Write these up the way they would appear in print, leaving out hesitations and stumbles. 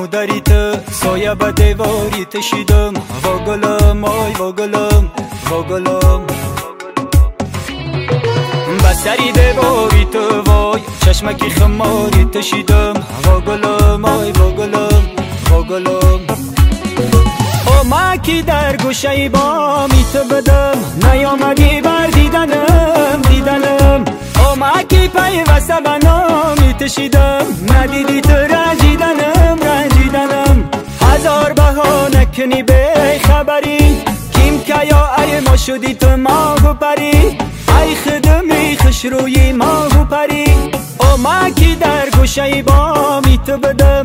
مو داری تو سایه به دیواری تشیدم وا گلم آی وا گلم وا گلم بسری دیواری تو وای چشمکی خماری تشیدم وا گلم آی وا گلم وا گلم اومکی در گوشه بامی تو بدم نیامدی بر دیدنم دیدنم اومکی پیوسته به نامی تشیدم ندیدی تو رنجیدنم رنجیدنم هزار بهانه کنی به خبری کیم که یا ای ما شدی تو ماهو پری ای خدمی خوش روی ماهو پری اومکی در گوشه بامی تو بدم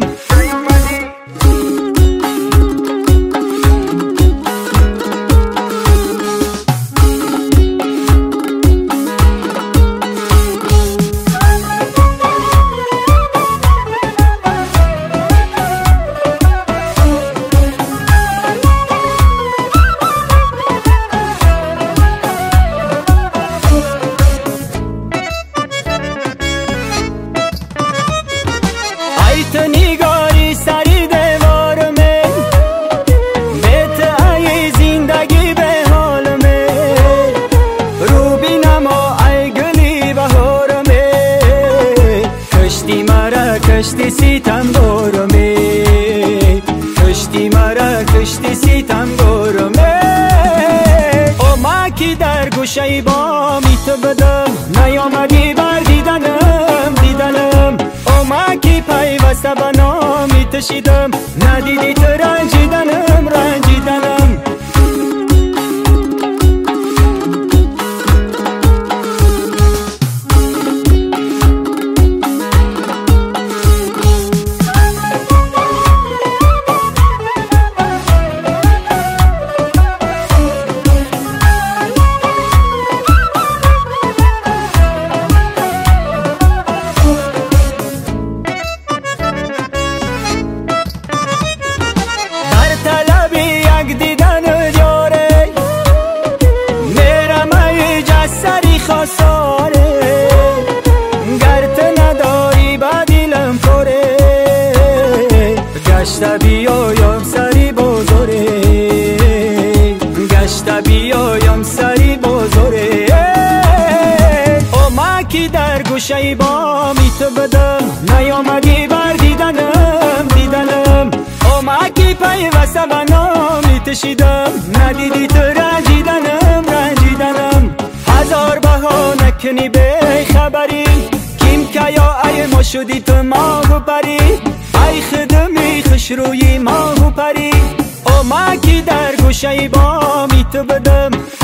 تو نگاری سری دیوار میں بیت ای زندگی به حال میں رو بینم ای گلی بهار میں کشتی مرا کشتی ستم گور میں کشتی مرا کشتی ستم گور میں اومکی در گوشه بامی تو بدم نیامدی بر دیدنم دیدنم اومکی پیوسته به نامی تشیدم ندیدی تو رنجیدنم رنجیدنم دیدن جاره میرم ای جسری خساره گرت نداری با دلم پره گشت بیایم سری بازاره گشت بیایم سری بازاره اومکی در گوشه بامی تو بدم نیامدی بر دیدنم دیدنم اومکی پیوسته به نامی تشیدم ندیدی تو رنجیدنم رنجیدنم هزار بهانه کنی به خبری کیم که یا ای ما شدی تو ماهو پری ای خدمی خوش روی ماهو پری اومکی در گوشه بامی تو بدم